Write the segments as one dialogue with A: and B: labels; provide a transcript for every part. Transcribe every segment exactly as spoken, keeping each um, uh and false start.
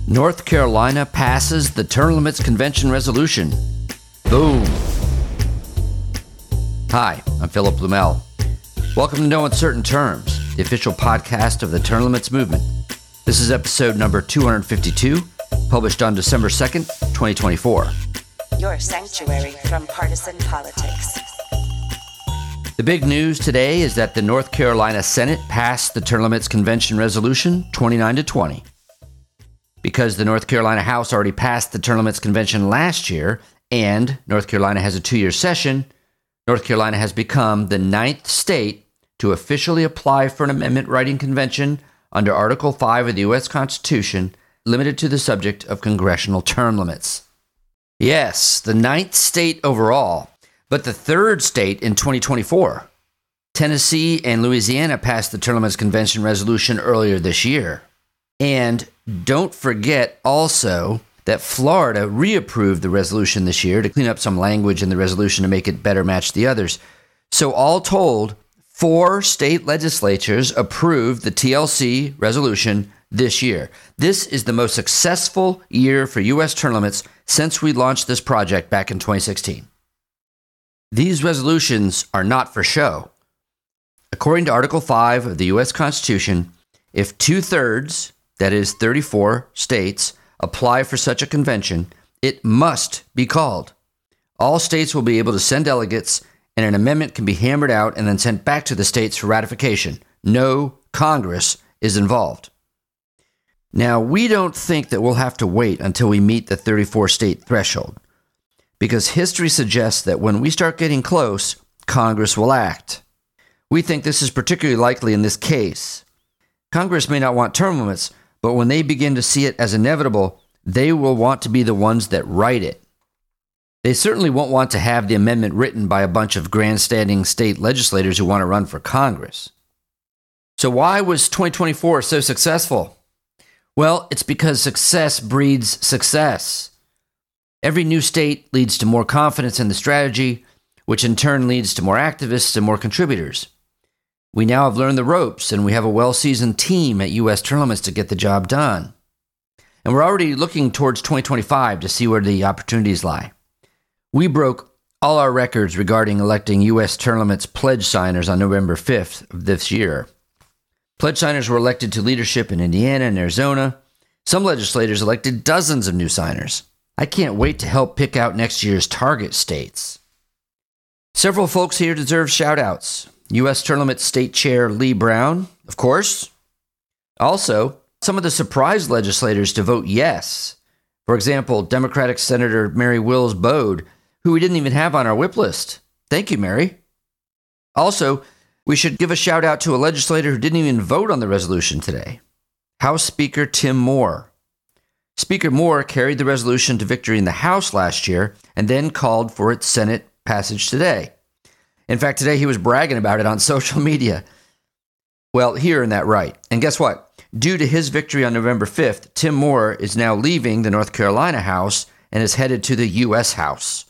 A: North Carolina passes the Term Limits Convention resolution. Boom. Hi, I'm Philip Blumel. Welcome to No Uncertain Terms, the official podcast of the Term Limits movement. This is episode number two hundred fifty-two, published on December second, twenty twenty-four.
B: Your sanctuary from partisan politics.
A: The big news today is that the North Carolina Senate passed the Term Limits Convention resolution twenty-nine to twenty. Because the North Carolina House already passed the Term Limits Convention last year, and North Carolina has a two-year session, North Carolina has become the ninth state to officially apply for an amendment writing convention under Article five of the U S Constitution, limited to the subject of congressional term limits. Yes, the ninth state overall, but the third state in twenty twenty-four. Tennessee and Louisiana passed the Term Limits Convention resolution earlier this year. And don't forget also that Florida reapproved the resolution this year to clean up some language in the resolution to make it better match the others. So all told, four state legislatures approved the T L C resolution this year. This is the most successful year for U S term limits since we launched this project back in twenty sixteen. These resolutions are not for show. According to Article five of the U S Constitution, if two-thirds, that is thirty-four states, apply for such a convention, it must be called. All states will be able to send delegates, and an amendment can be hammered out and then sent back to the states for ratification. No Congress is involved. Now, we don't think that we'll have to wait until we meet the thirty-four state threshold, because history suggests that when we start getting close, Congress will act. We think this is particularly likely in this case. Congress may not want term limits, but when they begin to see it as inevitable, they will want to be the ones that write it. They certainly won't want to have the amendment written by a bunch of grandstanding state legislators who want to run for Congress. So why was twenty twenty-four so successful? Well, it's because success breeds success. Every new state leads to more confidence in the strategy, which in turn leads to more activists and more contributors. We now have learned the ropes, and we have a well-seasoned team at U S Term Limits to get the job done. And we're already looking towards twenty twenty-five to see where the opportunities lie. We broke all our records regarding electing U S Term Limits pledge signers on November fifth of this year. Pledge signers were elected to leadership in Indiana and Arizona. Some legislators elected dozens of new signers. I can't wait to help pick out next year's target states. Several folks here deserve shout-outs. U S Term Limits State Chair Lee Brown, of course. Also, some of the surprise legislators to vote yes. For example, Democratic Senator Mary Wills Bode, who we didn't even have on our whip list. Thank you, Mary. Also, we should give a shout out to a legislator who didn't even vote on the resolution today. House Speaker Tim Moore. Speaker Moore carried the resolution to victory in the House last year and then called for its Senate passage today. In fact, today he was bragging about it on social media. Well, hearing that right. And guess what? Due to his victory on November fifth, Tim Moore is now leaving the North Carolina House and is headed to the U S House.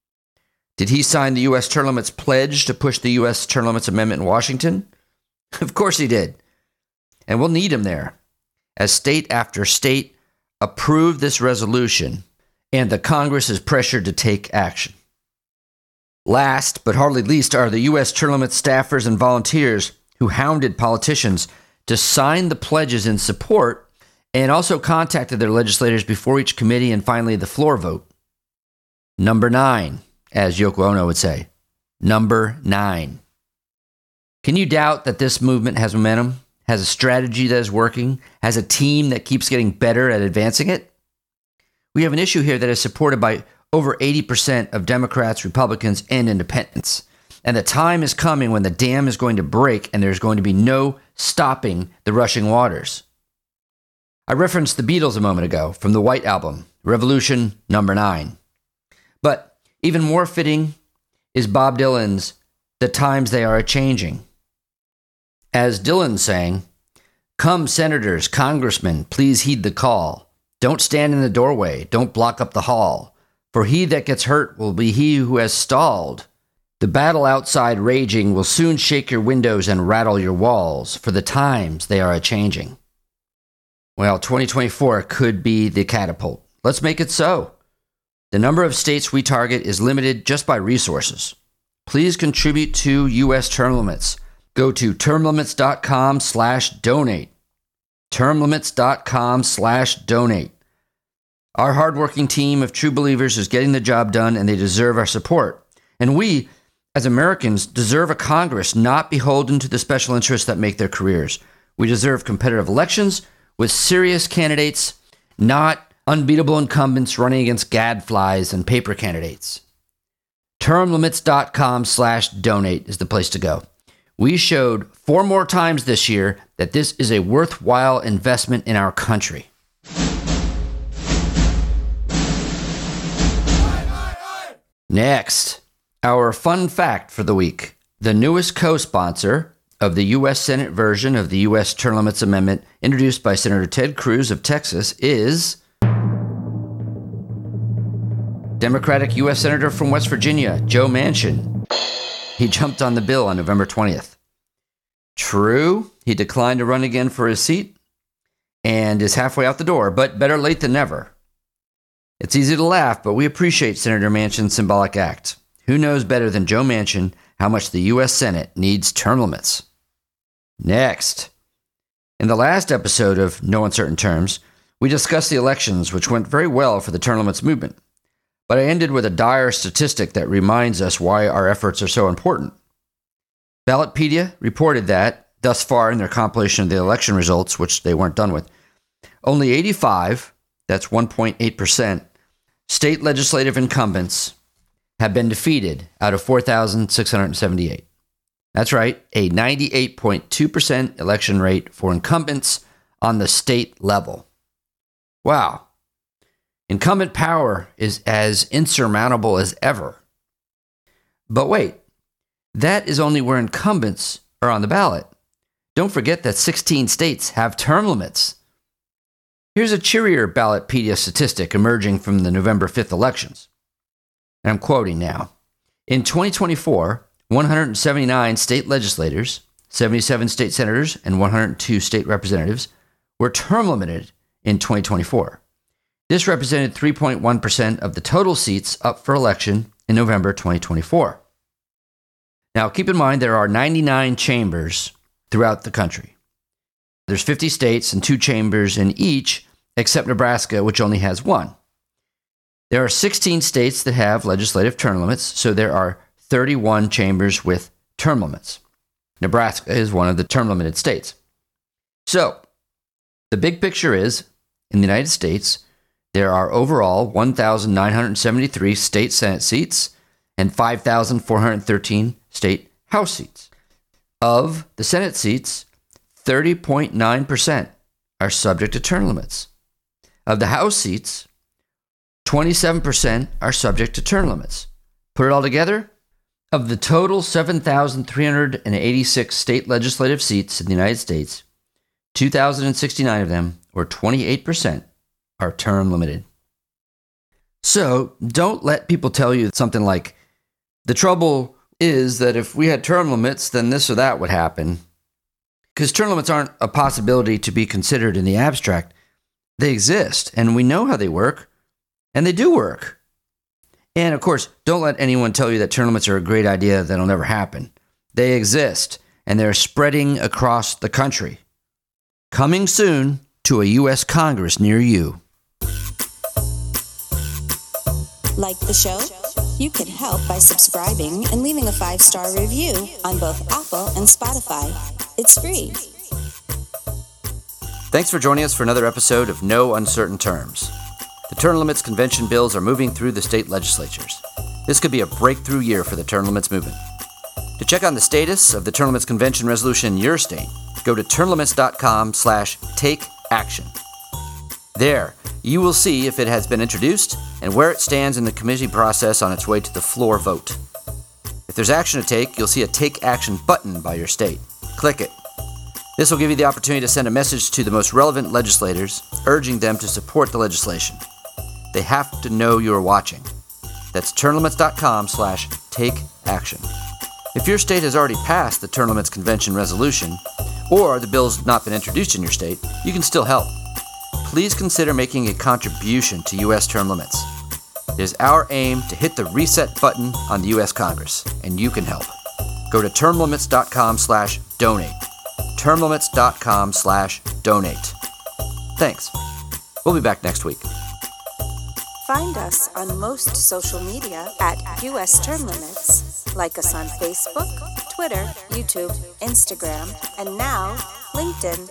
A: Did he sign the U S Term Limits pledge to push the U S Term Limits Amendment in Washington? Of course he did. And we'll need him there, as state after state approve this resolution and the Congress is pressured to take action. Last, but hardly least, are the U S Term Limits staffers and volunteers who hounded politicians to sign the pledges in support and also contacted their legislators before each committee and finally the floor vote. Number nine, as Yoko Ono would say. Number nine. Can you doubt that this movement has momentum, has a strategy that is working, has a team that keeps getting better at advancing it? We have an issue here that is supported by over eighty percent of Democrats, Republicans, and independents. And the time is coming when the dam is going to break and there's going to be no stopping the rushing waters. I referenced the Beatles a moment ago from the White Album, Revolution Number Nine. But even more fitting is Bob Dylan's The Times They Are A-Changing. As Dylan sang, "Come, senators, congressmen, please heed the call. Don't stand in the doorway, don't block up the hall. For he that gets hurt will be he who has stalled. The battle outside raging will soon shake your windows and rattle your walls, for the times they are a-changing." Well, twenty twenty-four could be the catapult. Let's make it so. The number of states we target is limited just by resources. Please contribute to U S term limits. Go to termlimits.com slash donate. termlimits.com slash donate. Our hardworking team of true believers is getting the job done, and they deserve our support. And we, as Americans, deserve a Congress not beholden to the special interests that make their careers. We deserve competitive elections with serious candidates, not unbeatable incumbents running against gadflies and paper candidates. Termlimits.com slash donate is the place to go. We showed four more times this year that this is a worthwhile investment in our country. Next, our fun fact for the week. The newest co-sponsor of the U S Senate version of the U S Term Limits Amendment introduced by Senator Ted Cruz of Texas is Democratic U S Senator from West Virginia, Joe Manchin. He jumped on the bill on November twentieth. True, he declined to run again for his seat and is halfway out the door, but better late than never. It's easy to laugh, but we appreciate Senator Manchin's symbolic act. Who knows better than Joe Manchin how much the U S Senate needs term limits? Next, in the last episode of No Uncertain Terms, we discussed the elections, which went very well for the term limits movement. But I ended with a dire statistic that reminds us why our efforts are so important. Ballotpedia reported that, thus far in their compilation of the election results, which they weren't done with, only eighty-five, that's one point eight percent, state legislative incumbents have been defeated out of four thousand six hundred seventy-eight. That's right, a ninety-eight point two percent election rate for incumbents on the state level. Wow. Incumbent power is as insurmountable as ever. But wait, that is only where incumbents are on the ballot. Don't forget that sixteen states have term limits. Here's a cheerier Ballotpedia statistic emerging from the November fifth elections. And I'm quoting now. In twenty twenty-four, one hundred seventy-nine state legislators, seventy-seven state senators, and one hundred two state representatives were term limited in twenty twenty-four. This represented three point one percent of the total seats up for election in November twenty twenty-four. Now, keep in mind there are ninety-nine chambers throughout the country. There's fifty states and two chambers in each, except Nebraska, which only has one. There are sixteen states that have legislative term limits, so there are thirty-one chambers with term limits. Nebraska is one of the term-limited states. So, the big picture is, in the United States, there are overall one thousand nine hundred seventy-three state Senate seats and five thousand four hundred thirteen state House seats. Of the Senate seats, thirty point nine percent are subject to term limits. Of the House seats, twenty-seven percent are subject to term limits. Put it all together, of the total seven thousand three hundred eighty-six state legislative seats in the United States, two thousand sixty-nine of them, or twenty-eight percent, are term limited. So don't let people tell you something like, the trouble is that if we had term limits, then this or that would happen. Because term limits aren't a possibility to be considered in the abstract. They exist, and we know how they work, and they do work. And of course, don't let anyone tell you that term limits are a great idea that'll never happen. They exist, and they're spreading across the country. Coming soon to a U S Congress near you.
B: Like the show? You can help by subscribing and leaving a five-star review on both Apple and Spotify. It's free.
A: Thanks for joining us for another episode of No Uncertain Terms. The term limits convention bills are moving through the state legislatures. This could be a breakthrough year for the term limits movement. To check on the status of the term limits convention resolution in your state, go to termlimits.com slash take action. There, you will see if it has been introduced and where it stands in the committee process on its way to the floor vote. If there's action to take, you'll see a Take Action button by your state. Click it. This will give you the opportunity to send a message to the most relevant legislators, urging them to support the legislation. They have to know you're watching. That's termlimits.com slash take action. If your state has already passed the Term Limits Convention resolution, or the bill's not been introduced in your state, you can still help. please consider making a contribution to U S term limits. It is our aim to hit the reset button on the U S Congress, and you can help. Go to termlimits.com slash donate. termlimits.com slash donate. Thanks. We'll be back next week.
B: Find us on most social media at U S Term Limits. Like us on Facebook, Twitter, YouTube, Instagram, and now LinkedIn.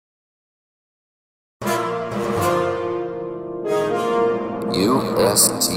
C: U S T